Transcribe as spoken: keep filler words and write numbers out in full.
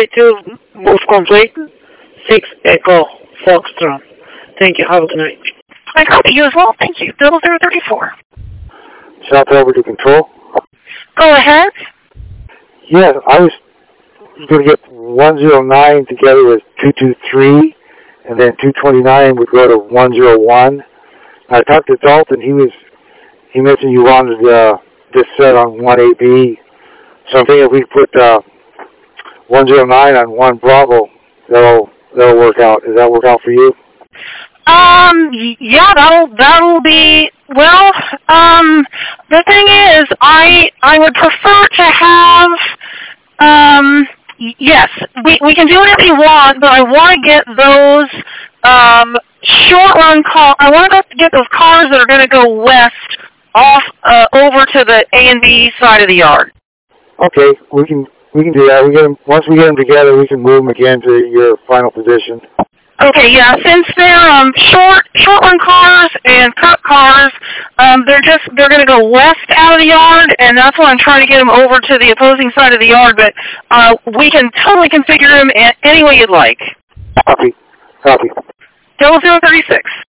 thirty-two, move complete, six Echo Foxtrot. Thank you. Have a good night. I copy you as well. Thank you. Double zero thirty-four. South over to control. Go ahead. Yeah, I was going to get one zero nine together with two two three, and then two twenty-nine would go to one zero one. I talked to Dalton. He was he mentioned you wanted uh, this set on one A B. So I'm thinking if we put uh, one zero nine on one Bravo, that'll that'll work out. Does that work out for you? Um, yeah, that'll, that'll be, well, um, the thing is, I, I would prefer to have, um, yes, we, we can do whatever you want, but I want to get those, um, short-run cars, I want to get those cars that are going to go west off, uh, over to the A and B side of the yard. Okay, we can, we can do that. We get them, once we get them together, we can move them again to your final position. Okay, yeah, since they're um, short, short-run cars and cut cars, um, they're just, they're going to go west out of the yard, and that's why I'm trying to get them over to the opposing side of the yard, but uh, we can totally configure them any way you'd like. Copy. Copy. Double zero thirty-six.